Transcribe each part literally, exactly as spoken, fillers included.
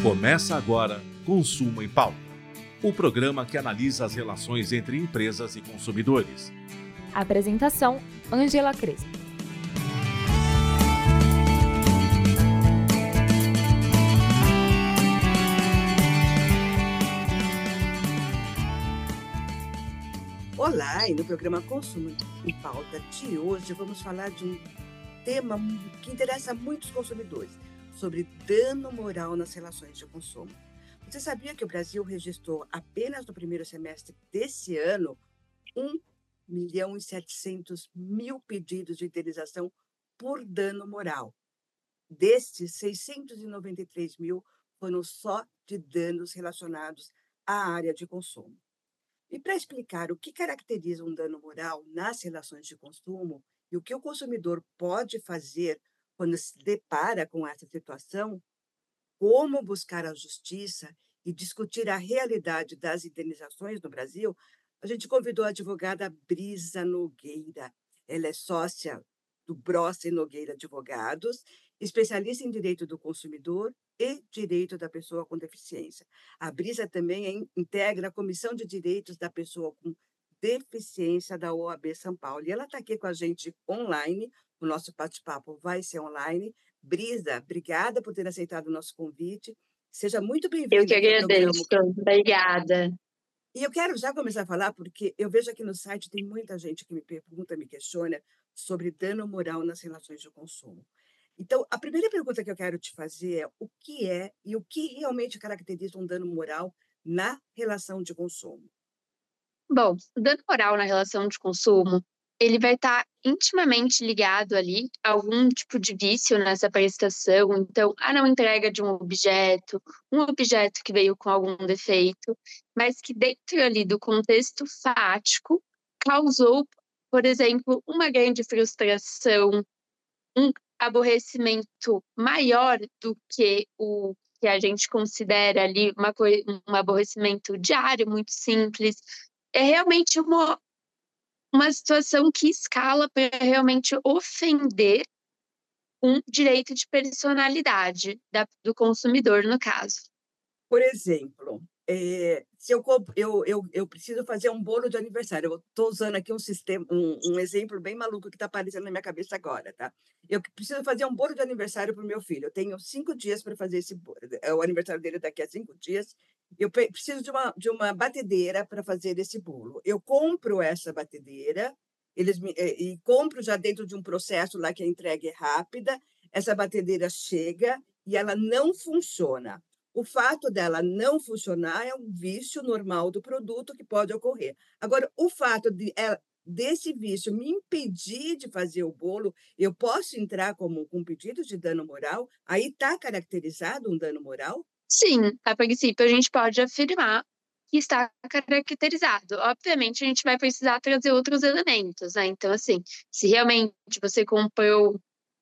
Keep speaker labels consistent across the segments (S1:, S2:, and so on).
S1: Começa agora Consumo em Pauta, o programa que analisa as relações entre empresas e consumidores.
S2: Apresentação: Ângela Crespo.
S3: Olá, e no programa Consumo em Pauta de hoje vamos falar de um tema que interessa a muitos consumidores, sobre dano moral nas relações de consumo. Você sabia que o Brasil registrou apenas no primeiro semestre desse ano um milhão e setecentos mil pedidos de indenização por dano moral? Destes, seiscentos e noventa e três mil foram só de danos relacionados à área de consumo. E para explicar o que caracteriza um dano moral nas relações de consumo e o que o consumidor pode fazer quando se depara com essa situação, como buscar a justiça e discutir a realidade das indenizações no Brasil, a gente convidou a advogada Brisa Nogueira. Ela é sócia do Brossi Nogueira Advogados, especialista em direito do consumidor e direito da pessoa com deficiência. A Brisa também é, integra a Comissão de Direitos da Pessoa com Deficiência da O A B São Paulo. E ela está aqui com a gente online. O nosso bate-papo vai ser online. Brisa, obrigada por ter aceitado o nosso convite. Seja muito bem-vinda.
S4: Eu que agradeço. Obrigada.
S3: E eu quero já começar a falar, porque eu vejo aqui no site tem muita gente que me pergunta, me questiona sobre dano moral nas relações de consumo. Então, a primeira pergunta que eu quero te fazer é o que é e o que realmente caracteriza um dano moral na relação de consumo?
S4: Bom, o dano moral na relação de consumo, ele vai estar intimamente ligado ali a algum tipo de vício nessa prestação, então, a não entrega de um objeto, um objeto que veio com algum defeito, mas que dentro ali do contexto fático causou, por exemplo, uma grande frustração, um aborrecimento maior do que o que a gente considera ali uma coi- um aborrecimento diário, muito simples. É realmente uma, uma situação que escala para realmente ofender um direito de personalidade da, do consumidor, no caso.
S3: Por exemplo, eh, se eu, comp- eu, eu, eu preciso fazer um bolo de aniversário, eu estou usando aqui um sistema, um, um exemplo bem maluco que está aparecendo na minha cabeça agora, tá? Eu preciso fazer um bolo de aniversário para o meu filho. Eu tenho cinco dias para fazer esse bolo. É o aniversário dele daqui a cinco dias. Eu pe- preciso de uma, de uma batedeira para fazer esse bolo. Eu compro essa batedeira, eles me, eh, e compro já dentro de um processo lá que a entrega é rápida. Essa batedeira chega e ela não funciona. O fato dela não funcionar é um vício normal do produto que pode ocorrer. Agora, o fato de ela, desse vício me impedir de fazer o bolo, eu posso entrar como com um pedido de dano moral? Aí está caracterizado um dano moral?
S4: Sim, a princípio a gente pode afirmar que está caracterizado. Obviamente, a gente vai precisar trazer outros elementos, né? Então, assim, se realmente você comprou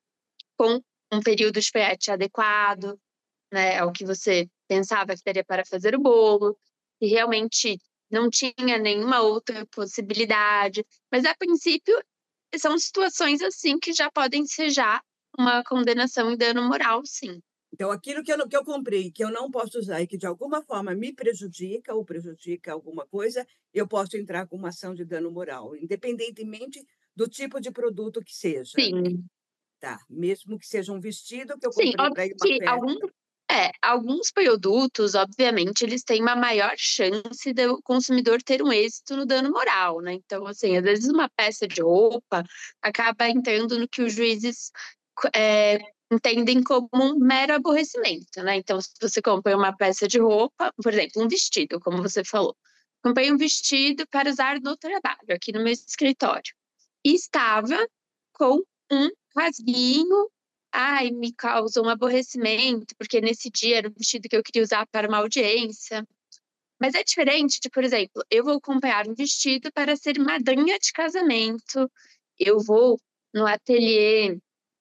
S4: com um período de frete adequado, né, ao que você pensava que daria para fazer o bolo, e realmente não tinha nenhuma outra possibilidade. Mas, a princípio, são situações assim que já podem ser já uma condenação em dano moral, sim.
S3: Então, aquilo que eu, não- que eu comprei, que eu não posso usar e que de alguma forma me prejudica ou prejudica alguma coisa, eu posso entrar com uma ação de dano moral, independentemente do tipo de produto que seja.
S4: Sim,
S3: Tá? Mesmo que seja um vestido que eu
S4: sim,
S3: comprei
S4: óbvio
S3: para ir a uma
S4: que algum,
S3: festa.
S4: é, alguns produtos, obviamente, eles têm uma maior chance do consumidor ter um êxito no dano moral, né? Então, assim, às vezes uma peça de roupa acaba entrando no que os juízes é, entendem como um mero aborrecimento, né? Então, se você compra uma peça de roupa, por exemplo, um vestido, como você falou, comprei um vestido para usar no trabalho, aqui no meu escritório, e estava com um rasguinho. Ai, me causa um aborrecimento, porque nesse dia era o vestido que eu queria usar para uma audiência. Mas é diferente de, por exemplo, eu vou comprar um vestido para ser madrinha de casamento, eu vou no ateliê,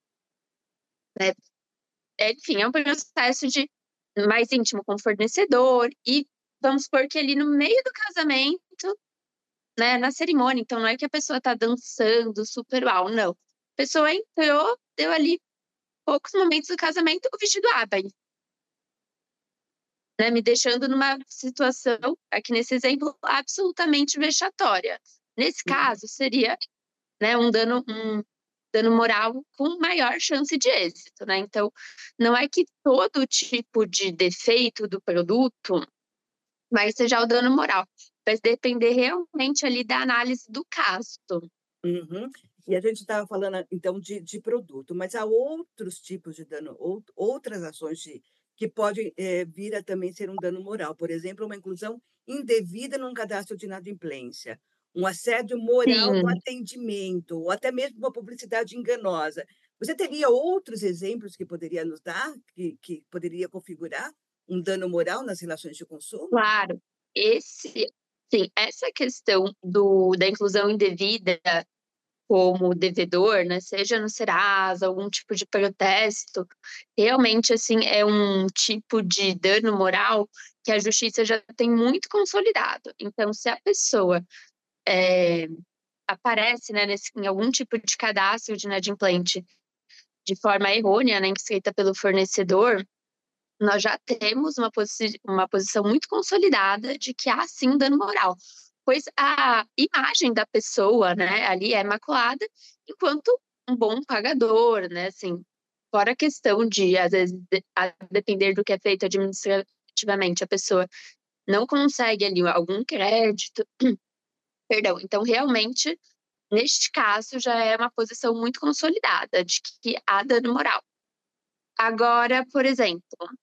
S4: né? É, enfim, é um processo de mais íntimo com o fornecedor, e vamos supor que ali no meio do casamento, né, na cerimônia, então não é que a pessoa está dançando super uau, não. A pessoa entrou, deu ali poucos momentos do casamento, o vestido abre. né, me deixando numa situação, aqui nesse exemplo, absolutamente vexatória. Nesse
S3: Uhum.
S4: caso, seria, né, um dano um dano moral com maior chance de êxito, né. Então, não é que todo tipo de defeito do produto vai ser já o dano moral, vai depender realmente ali da análise do caso.
S3: Uhum. E a gente estava falando, então, de de produto, mas há outros tipos de dano, ou outras ações de que podem, eh, vir a também ser um dano moral. Por exemplo, uma inclusão indevida num cadastro de inadimplência, um assédio moral no
S4: Sim.
S3: atendimento, ou até mesmo uma publicidade enganosa. Você teria outros exemplos que poderia nos dar, que que poderia configurar um dano moral nas relações de consumo?
S4: Claro, esse sim, essa questão do da inclusão indevida como devedor, né, seja no Serasa, algum tipo de protesto, realmente, assim, é um tipo de dano moral que a justiça já tem muito consolidado. Então, se a pessoa, eh, aparece, né, nesse em algum tipo de cadastro de inadimplente de forma errônea, né, inscrita pelo fornecedor, nós já temos uma posi uma posição muito consolidada de que há sim um dano moral, pois a imagem da pessoa, né, ali é maculada, enquanto um bom pagador, né, assim, fora a questão de, às vezes, de a depender do que é feito administrativamente, a pessoa não consegue ali algum crédito, perdão, então realmente, neste caso, já é uma posição muito consolidada de que há dano moral. Agora, por exemplo,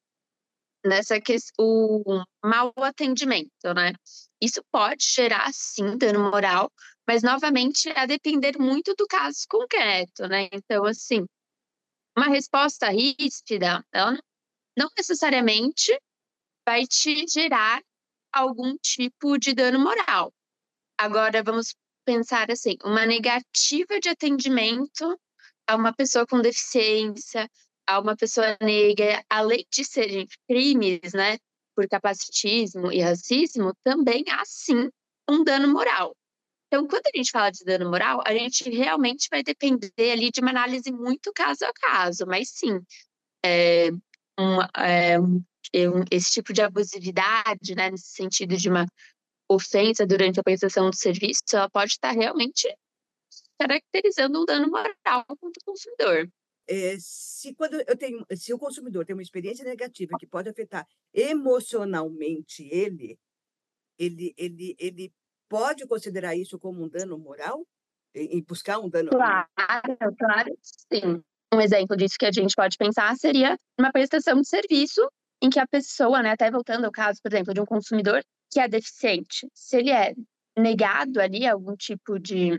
S4: nessa ques o mau atendimento, né, isso pode gerar sim dano moral, mas novamente a depender muito do caso concreto, né, então assim, uma resposta ríspida, ela não não necessariamente vai te gerar algum tipo de dano moral. Agora vamos pensar assim, uma negativa de atendimento a uma pessoa com deficiência, a uma pessoa negra, além de serem crimes, né, por capacitismo e racismo, também há sim um dano moral. Então, quando a gente fala de dano moral, a gente realmente vai depender ali de uma análise muito caso a caso, mas sim, eh, uma eh, um um esse tipo de abusividade, né, nesse sentido de uma ofensa durante a prestação do serviço, ela pode estar realmente caracterizando um dano moral contra o consumidor.
S3: Eh, se quando eu tenho se o consumidor tem uma experiência negativa que pode afetar emocionalmente ele, ele ele ele pode considerar isso como um dano moral? E e buscar um dano um
S4: Claro, claro que sim. Um exemplo disso que a gente pode pensar seria uma prestação de serviço em que a pessoa, né, até voltando ao caso, por exemplo, de um consumidor que é deficiente, se ele é negado ali algum tipo de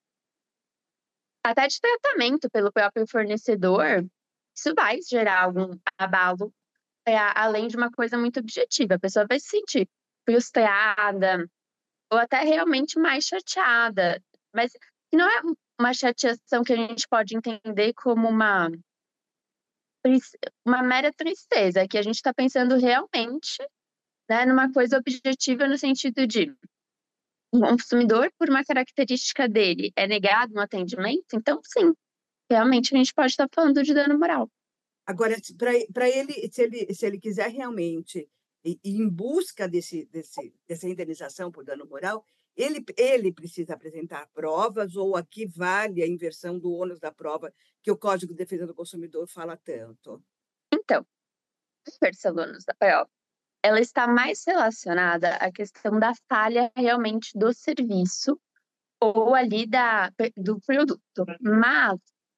S4: até de tratamento pelo próprio fornecedor, isso vai gerar algum abalo, eh, além de uma coisa muito objetiva, a pessoa vai se sentir frustrada ou até realmente mais chateada, mas não é uma chateação que a gente pode entender como uma tris uma mera tristeza, que a gente está pensando realmente, né, numa coisa objetiva no sentido de um consumidor, por uma característica dele, é negado um atendimento, então sim, realmente a gente pode estar falando de dano moral.
S3: Agora, para para ele, se ele se ele quiser realmente ir ir em busca desse desse dessa indenização por dano moral, ele ele precisa apresentar provas ou aqui vale a inversão do ônus da prova que o Código de Defesa do Consumidor fala tanto?
S4: Então, os parcelonos da prova, ela está mais relacionada à questão da falha realmente do serviço ou ali da do produto, mas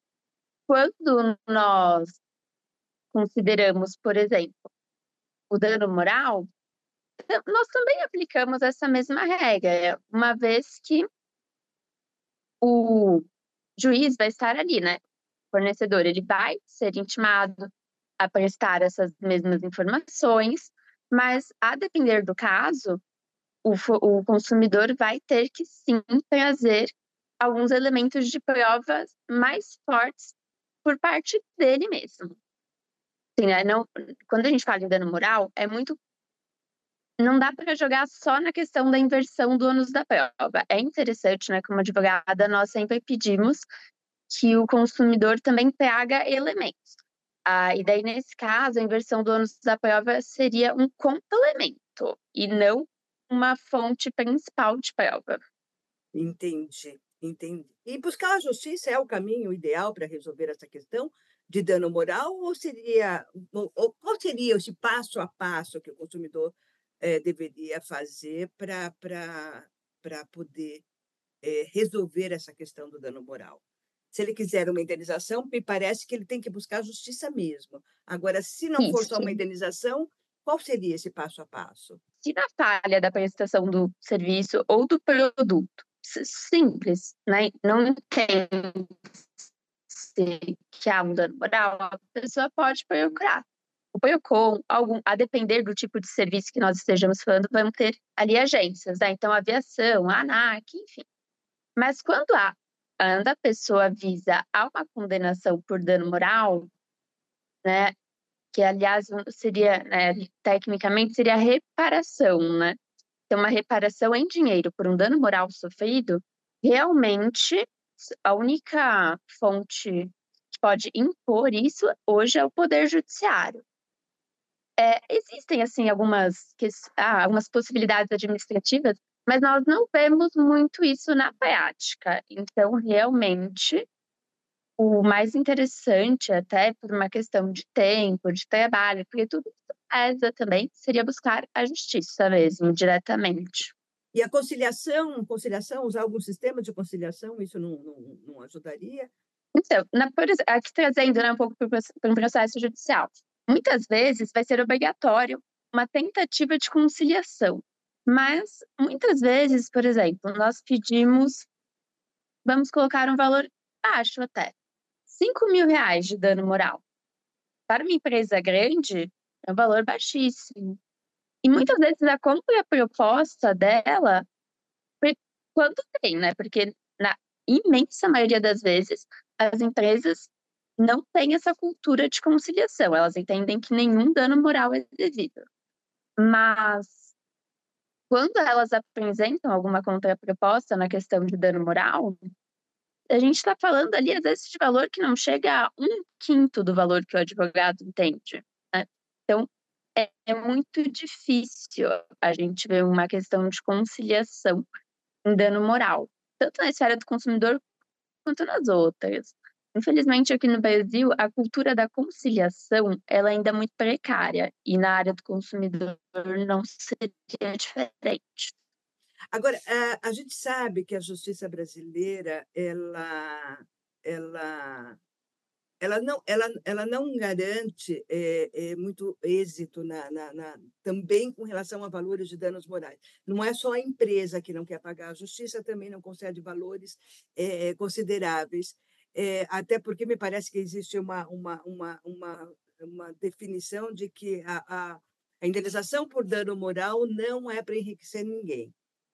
S4: quando nós consideramos, por exemplo, o dano moral, tam nós também aplicamos essa mesma regra, uma vez que o juiz vai estar ali, né, o fornecedor, ele vai ser intimado a prestar essas mesmas informações, mas a depender do caso, o fo o consumidor vai ter que sim trazer alguns elementos de provas mais fortes por parte dele mesmo. Sim, né, não quando a gente fala em dano moral, é muito não dá para jogar só na questão da inversão do ônus da prova. É interessante, né, como advogada, nós sempre pedimos que o consumidor também traga elementos. Ah, e daí, nesse caso, a inversão do ônus da prova seria um complemento e não uma fonte principal de prova.
S3: Entendi, entendi. E buscar a justiça é o caminho ideal para resolver essa questão de dano moral ou seria ou ou qual seria esse passo a passo que o consumidor, eh, deveria fazer para para pra poder, eh, resolver essa questão do dano moral? Se ele quiser uma indenização, me parece que ele tem que buscar a justiça mesmo. Agora, se não for só
S4: Isso.
S3: uma indenização, qual seria esse passo a passo?
S4: Se na falha da prestação do serviço ou do produto, si simples, né, não tem se que há um dano moral, a pessoa pode procurar o PROCON, algum a depender do tipo de serviço que nós estejamos falando, vamos ter ali agências, né, então a aviação, a ANAC, enfim. Mas quando a quando a pessoa visa a uma condenação por dano moral, né, que aliás seria, né, tecnicamente seria reparação, né. Então uma reparação em dinheiro por um dano moral sofrido, realmente a única fonte que pode impor isso hoje é o poder judiciário. Eh, existem, assim, algumas ques ah, algumas possibilidades administrativas, mas nós não vemos muito isso na prática. Então, realmente, o mais interessante, até por uma questão de tempo, de trabalho, porque tudo isso pesa também, seria buscar a justiça mesmo, diretamente.
S3: E a conciliação conciliação, usar algum sistema de conciliação, isso não não não ajudaria?
S4: Então, na por exe aqui trazendo, né, um pouco para o proce para um processo judicial. Muitas vezes vai ser obrigatório uma tentativa de conciliação, mas muitas vezes, por exemplo, nós pedimos vamos colocar um valor baixo até, cinco mil reais de dano moral. Para uma empresa grande, é um valor baixíssimo. E muitas vezes a contraproposta dela, por quando tem, né, porque na imensa maioria das vezes, as empresas não têm essa cultura de conciliação, elas entendem que nenhum dano moral é devido. Mas, quando elas apresentam alguma contraproposta na questão de dano moral, a gente está falando ali, às vezes, de valor que não chega a um quinto do valor que o advogado entende, né. Então, é é muito difícil a gente ver uma questão de conciliação em dano moral, tanto na esfera do consumidor quanto nas outras. Infelizmente, aqui no Brasil, a cultura da conciliação, ela ainda é muito precária, e na área do consumidor não seria diferente.
S3: Agora, a a gente sabe que a justiça brasileira, ela ela ela não ela ela não garante, eh eh, muito êxito na na na também com relação a valores de danos morais. Não é só a empresa que não quer pagar, a justiça também não concede valores, eh eh, consideráveis, eh, até porque me parece que existe uma uma uma uma uma definição de que a a a indenização por dano moral não é para enriquecer ninguém.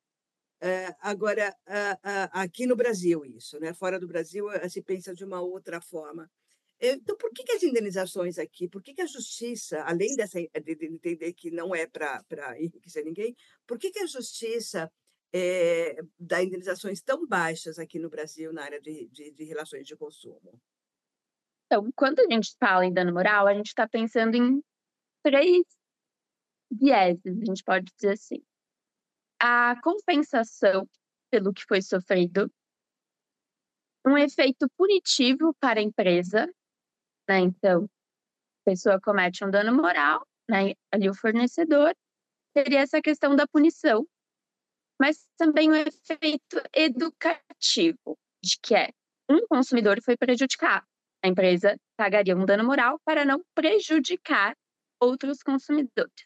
S3: Eh, agora, a a aqui no Brasil isso, né, fora do Brasil, eh, se pensa de uma outra forma. Eh, então por que que as indenizações aqui, por que que a justiça, além dessa de de entender que não é para pra enriquecer ninguém, por que que a justiça, eh, dá indenizações tão baixas aqui no Brasil na área de de de relações de consumo?
S4: Então, quando a gente fala em dano moral, a gente está pensando em três vieses, a gente pode dizer assim. A compensação pelo que foi sofrido, um efeito punitivo para a empresa, né, então, a pessoa comete um dano moral, né, ali o fornecedor, teria essa questão da punição, mas também o efeito educativo, de que é, um consumidor foi prejudicado, a empresa pagaria um dano moral para não prejudicar outros consumidores.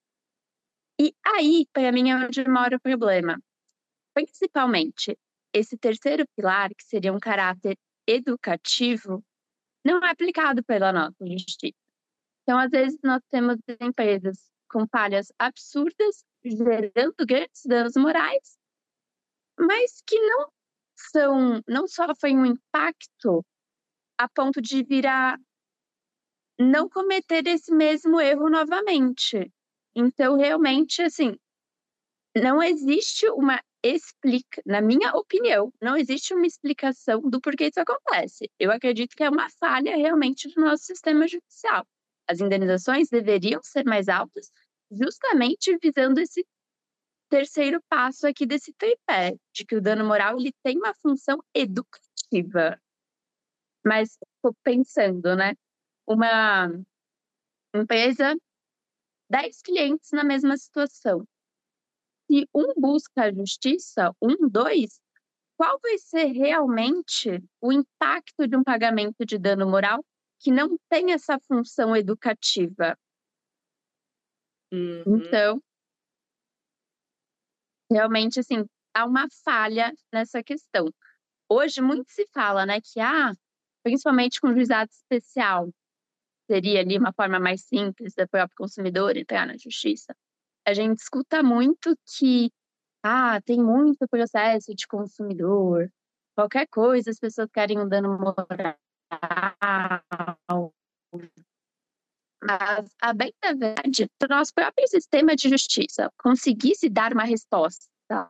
S4: E aí, para mim, é onde mora o problema. Principalmente, esse terceiro pilar, que seria um caráter educativo, não é aplicado pela nossa justiça. Então, às vezes, nós temos empresas com falhas absurdas, gerando grandes danos morais, mas que não são não sofrem um impacto a ponto de vir a não cometer esse mesmo erro novamente. Então, realmente, assim, não existe uma explica, na minha opinião, não existe uma explicação do porquê isso acontece. Eu acredito que é uma falha realmente do nosso sistema judicial. As indenizações deveriam ser mais altas, justamente visando esse terceiro passo aqui desse tripé, de que o dano moral ele tem uma função educativa. Mas estou pensando, né? Uma empresa, dez clientes na mesma situação. Se um busca a justiça, um, dois, qual vai ser realmente o impacto de um pagamento de dano moral que não tem essa função educativa?
S3: Uhum.
S4: Então, realmente, assim, há uma falha nessa questão. Hoje, muito se fala, né, que, ah, principalmente com juizado especial, seria ali uma forma mais simples do próprio consumidor entrar na justiça. A gente escuta muito que, ah, tem muito processo de consumidor, qualquer coisa as pessoas querem um dano moral. Mas, a bem da verdade, se o nosso próprio sistema de justiça conseguisse dar uma resposta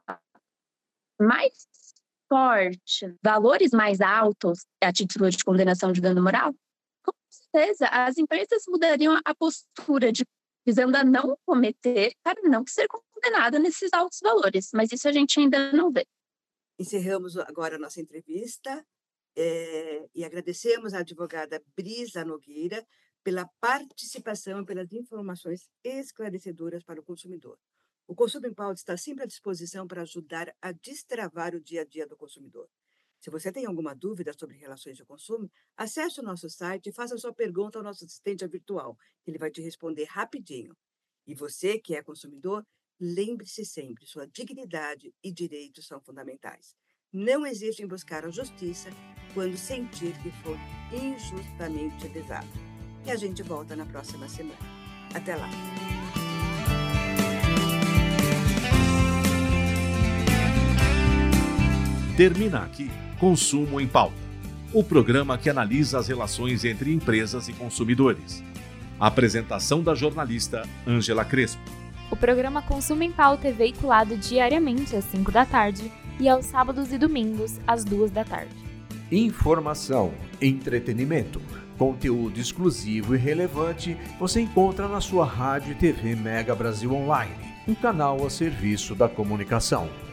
S4: mais forte, valores mais altos a título de condenação de dano moral, com certeza as empresas mudariam a postura de visando a não cometer para não ser condenada nesses altos valores. Mas isso a gente ainda não vê.
S3: Encerramos agora a nossa entrevista é, e agradecemos à advogada Brisa Nogueira pela participação e pelas informações esclarecedoras para o consumidor. O Consumo em Pauta está sempre à disposição para ajudar a destravar o dia a dia do consumidor. Se você tem alguma dúvida sobre relações de consumo, acesse o nosso site e faça sua pergunta ao nosso assistente virtual, que ele vai te responder rapidinho. E você, que é consumidor, lembre-se sempre, sua dignidade e direitos são fundamentais. Não hesite em buscar a justiça quando sentir que for injustamente lesado. E a gente volta na próxima semana. Até lá!
S1: Termina aqui Consumo em Pauta, o programa que analisa as relações entre empresas e consumidores. A apresentação da jornalista Ângela Crespo.
S2: O programa Consumo em Pauta é veiculado diariamente às cinco da tarde e aos sábados e domingos às duas da tarde.
S5: Informação, entretenimento, conteúdo exclusivo e relevante você encontra na sua rádio e T V Mega Brasil Online, um canal a serviço da comunicação.